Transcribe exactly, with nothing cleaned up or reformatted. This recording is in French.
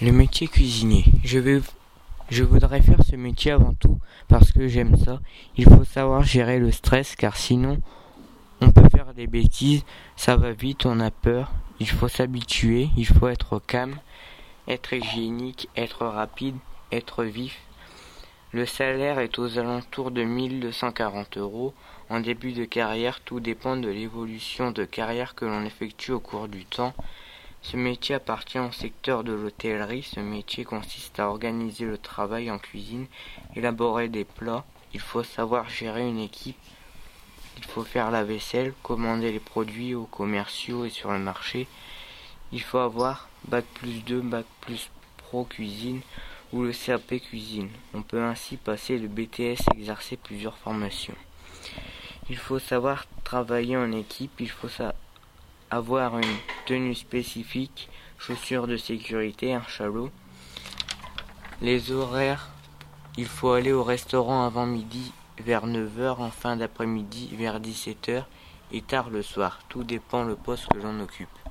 Le métier cuisinier. Je vais, je voudrais faire ce métier avant tout parce que j'aime ça. Il faut savoir gérer le stress car sinon on peut faire des bêtises, ça va vite, on a peur. Il faut s'habituer, il faut être calme, être hygiénique, être rapide, être vif. Le salaire est aux alentours de mille deux cent quarante euros. En début de carrière, tout dépend de l'évolution de carrière que l'on effectue au cours du temps. Ce métier appartient au secteur de l'hôtellerie. Ce métier consiste à organiser le travail en cuisine, élaborer des plats. Il faut savoir gérer une équipe. Il faut faire la vaisselle, commander les produits aux commerciaux et sur le marché. Il faut avoir bac plus deux, bac plus pro cuisine ou le C A P cuisine. On peut ainsi passer le B T S et exercer plusieurs formations. Il faut savoir travailler en équipe. Il faut savoir avoir une tenue spécifique, chaussures de sécurité, un chalot. Les horaires, il faut aller au restaurant avant midi vers neuf heures, en fin d'après-midi vers dix-sept heures et tard le soir. Tout dépend le poste que l'on occupe.